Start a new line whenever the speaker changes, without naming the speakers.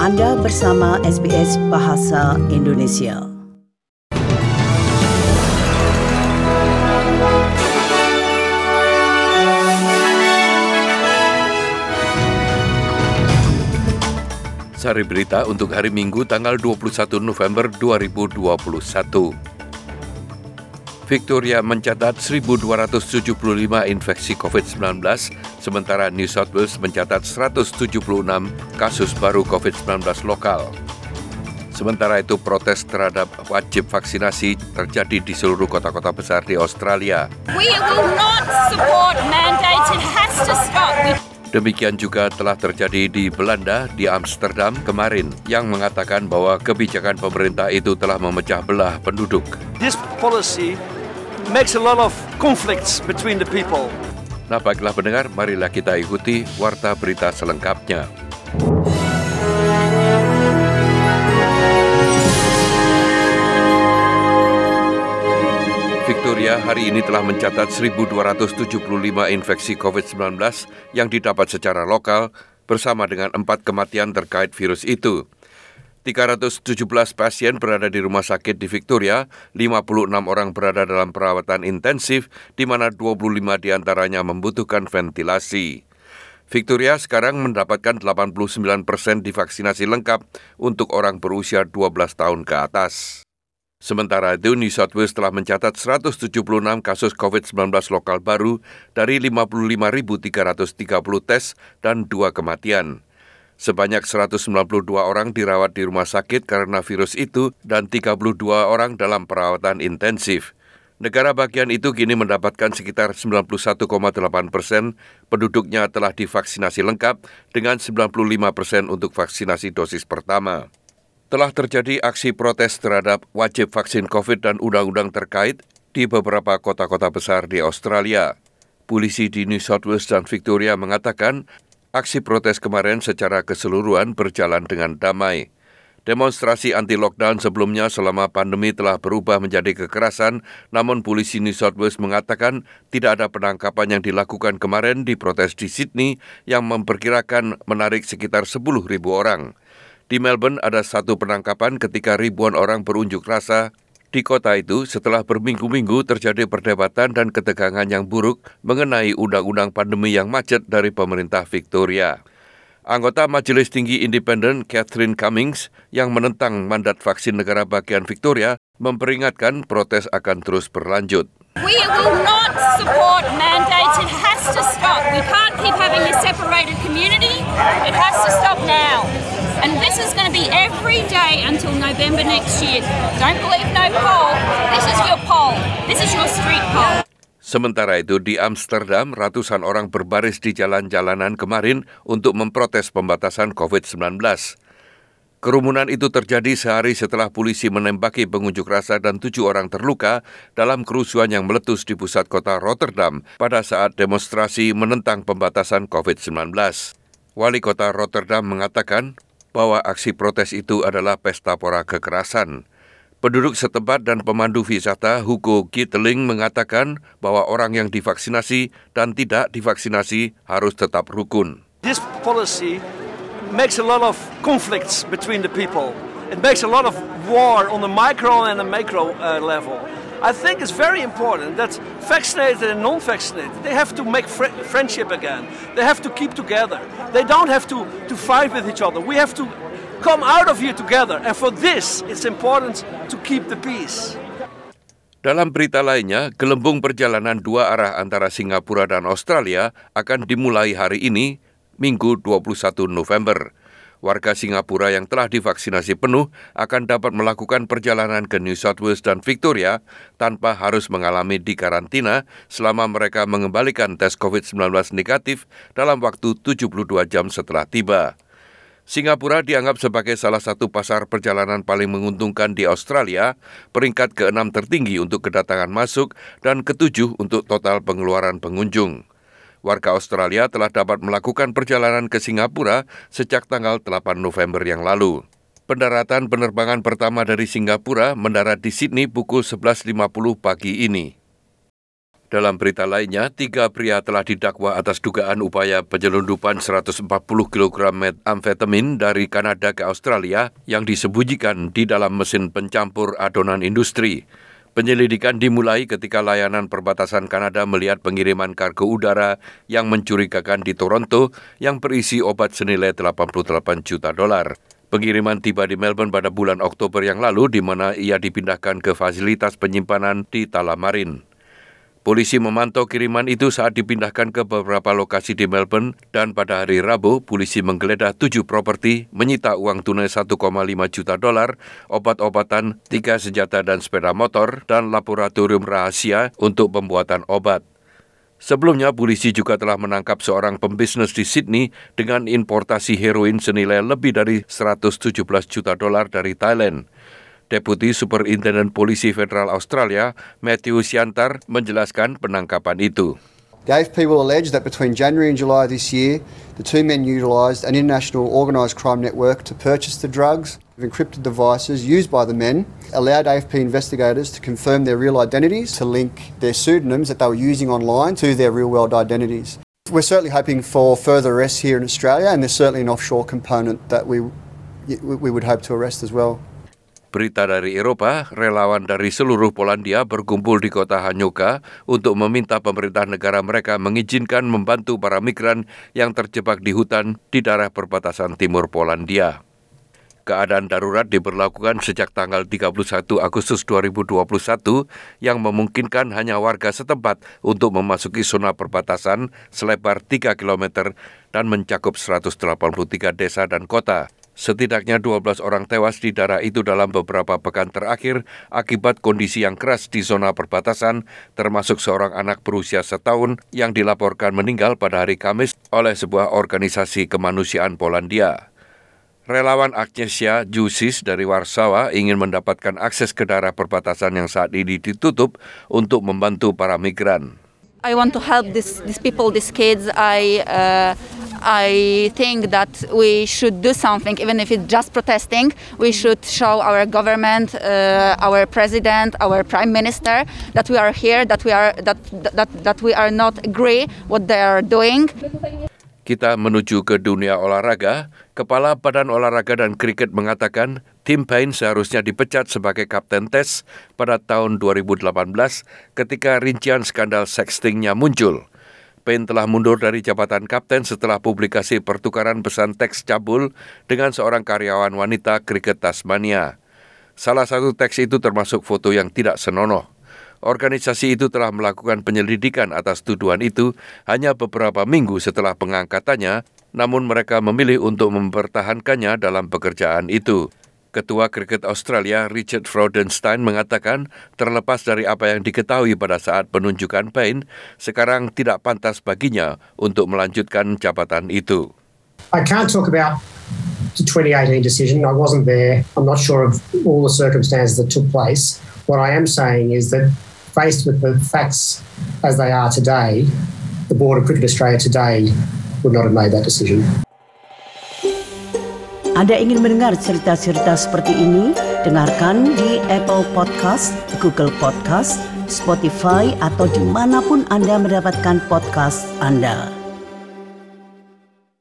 Anda bersama SBS Bahasa Indonesia.
Sari berita untuk hari Minggu tanggal 21 November 2021. Victoria mencatat 1.275 infeksi COVID-19, sementara New South Wales mencatat 176 kasus baru COVID-19 lokal. Sementara itu, protes terhadap wajib vaksinasi terjadi di seluruh kota-kota besar di Australia.
We will not support mandates. It has to stop.
Demikian juga telah terjadi di Belanda, di Amsterdam kemarin, yang mengatakan bahwa kebijakan pemerintah itu telah memecah belah penduduk.
This policy makes a lot of conflicts between the people.
Nah, baiklah pendengar, marilah kita ikuti warta berita selengkapnya. Victoria hari ini telah mencatat 1.275 infeksi COVID-19 yang didapat secara lokal bersama dengan 4 kematian terkait virus itu. 317 pasien berada di rumah sakit di Victoria, 56 orang berada dalam perawatan intensif, di mana 25 diantaranya membutuhkan ventilasi. Victoria sekarang mendapatkan 89% divaksinasi lengkap untuk orang berusia 12 tahun ke atas. Sementara itu, New South Wales telah mencatat 176 kasus COVID-19 lokal baru dari 55.330 tes dan 2 kematian. Sebanyak 192 orang dirawat di rumah sakit karena virus itu dan 32 orang dalam perawatan intensif. Negara bagian itu kini mendapatkan sekitar 91,8% penduduknya telah divaksinasi lengkap dengan 95% untuk vaksinasi dosis pertama. Telah terjadi aksi protes terhadap wajib vaksin COVID dan undang-undang terkait di beberapa kota-kota besar di Australia. Polisi di New South Wales dan Victoria mengatakan aksi protes kemarin secara keseluruhan berjalan dengan damai. Demonstrasi anti-lockdown sebelumnya selama pandemi telah berubah menjadi kekerasan, namun polisi New South Wales mengatakan tidak ada penangkapan yang dilakukan kemarin di protes di Sydney yang memperkirakan menarik sekitar 10,000 orang. Di Melbourne ada satu penangkapan ketika ribuan orang berunjuk rasa di kota itu setelah berminggu-minggu terjadi perdebatan dan ketegangan yang buruk mengenai undang-undang pandemi yang macet dari pemerintah Victoria. Anggota Majelis Tinggi Independen Catherine Cummings yang menentang mandat vaksin negara bagian Victoria memperingatkan protes akan terus berlanjut.
We will not support mandates. It has to stop. We can't keep having this separated community. It has to stop now. And this is going to be every day until November next year. Don't believe no poll. This is your poll. This is your street poll.
Sementara itu di Amsterdam, ratusan orang berbaris di jalan-jalanan kemarin untuk memprotes pembatasan COVID-19. Kerumunan itu terjadi sehari setelah polisi menembaki pengunjuk rasa dan 7 orang terluka dalam kerusuhan yang meletus di pusat kota Rotterdam pada saat demonstrasi menentang pembatasan COVID-19. Wali kota Rotterdam mengatakan bahwa aksi protes itu adalah pesta pora kekerasan. Penduduk setempat dan pemandu wisata Hugo Gieteling mengatakan bahwa orang yang divaksinasi dan tidak divaksinasi harus tetap rukun.
This policy makes a lot of conflicts between the people. It makes a lot of war on the micro and the macro level. I think it's very important that vaccinated and non-vaccinated, they have to make friendship again. They have to keep together. They don't have to fight with each other. We have to come out of here together. And for this, it's important to keep the peace.
Dalam berita lainnya, gelembung perjalanan 2 arah antara Singapura dan Australia akan dimulai hari ini, Minggu 21 November. Warga Singapura yang telah divaksinasi penuh akan dapat melakukan perjalanan ke New South Wales dan Victoria tanpa harus mengalami dikarantina selama mereka mengembalikan tes COVID-19 negatif dalam waktu 72 jam setelah tiba. Singapura dianggap sebagai salah satu pasar perjalanan paling menguntungkan di Australia, peringkat ke-6 tertinggi untuk kedatangan masuk dan ke-7 untuk total pengeluaran pengunjung. Warga Australia telah dapat melakukan perjalanan ke Singapura sejak tanggal 8 November yang lalu. Pendaratan penerbangan pertama dari Singapura mendarat di Sydney pukul 11.50 pagi ini. Dalam berita lainnya, 3 pria telah didakwa atas dugaan upaya penyelundupan 140 kg metamfetamin dari Kanada ke Australia yang disembunyikan di dalam mesin pencampur adonan industri. Penyelidikan dimulai ketika layanan perbatasan Kanada melihat pengiriman kargo udara yang mencurigakan di Toronto yang berisi obat senilai $88 juta. Pengiriman tiba di Melbourne pada bulan Oktober yang lalu di mana ia dipindahkan ke fasilitas penyimpanan di Tullamarine. Polisi memantau kiriman itu saat dipindahkan ke beberapa lokasi di Melbourne dan pada hari Rabu, polisi menggeledah 7 properti, menyita uang tunai $1,5 juta, obat-obatan, 3 senjata dan sepeda motor, dan laboratorium rahasia untuk pembuatan obat. Sebelumnya, polisi juga telah menangkap seorang pembisnis di Sydney dengan importasi heroin senilai lebih dari $117 juta dari Thailand. Deputi Superintendent Polisi Federal Australia, Matthew Siantar, menjelaskan penangkapan itu.
The AFP will allege that between January and July this year, the two men utilised an international organised crime network to purchase the drugs, encrypted devices used by the men, allowed AFP investigators to confirm their real identities, to link their pseudonyms that they were using online to their real-world identities. We're certainly hoping for further arrests here in Australia, and there's certainly an offshore component that we would hope to arrest as well.
Berita dari Eropa, relawan dari seluruh Polandia berkumpul di kota Hanyuka untuk meminta pemerintah negara mereka mengizinkan membantu para migran yang terjebak di hutan di daerah perbatasan timur Polandia. Keadaan darurat diberlakukan sejak tanggal 31 Agustus 2021 yang memungkinkan hanya warga setempat untuk memasuki zona perbatasan selebar 3 km dan mencakup 183 desa dan kota. Setidaknya 12 orang tewas di daerah itu dalam beberapa pekan terakhir akibat kondisi yang keras di zona perbatasan, termasuk seorang anak berusia 1 tahun yang dilaporkan meninggal pada hari Kamis oleh sebuah organisasi kemanusiaan Polandia. Relawan Agnieszka Jusis dari Warsawa ingin mendapatkan akses ke daerah perbatasan yang saat ini ditutup untuk membantu para migran.
I want to help these people, these kids. I think that we should do something, even if it's just protesting. We should show our government, our president, our prime minister that we are here, that we are not agree what they are doing.
Kita menuju ke dunia olahraga. Kepala Badan Olahraga dan Kriket mengatakan Tim Paine seharusnya dipecat sebagai kapten tes pada tahun 2018 ketika rincian skandal sextingnya muncul. Paine telah mundur dari jabatan kapten setelah publikasi pertukaran pesan teks cabul dengan seorang karyawan wanita kriket Tasmania. Salah satu teks itu termasuk foto yang tidak senonoh. Organisasi itu telah melakukan penyelidikan atas tuduhan itu hanya beberapa minggu setelah pengangkatannya, namun mereka memilih untuk mempertahankannya dalam pekerjaan itu. Ketua Kriket Australia Richard Freudenstein mengatakan terlepas dari apa yang diketahui pada saat penunjukan Paine, sekarang tidak pantas baginya untuk melanjutkan jabatan itu.
I can't talk about the 2018 decision. I wasn't there. I'm not sure of all the circumstances that took place. What I am saying is that faced with the facts as they are today, the Board of Cricket Australia today would not have made that decision.
Anda ingin mendengar cerita-cerita seperti ini? Dengarkan di Apple Podcast, Google Podcast, Spotify, atau dimanapun Anda mendapatkan podcast Anda.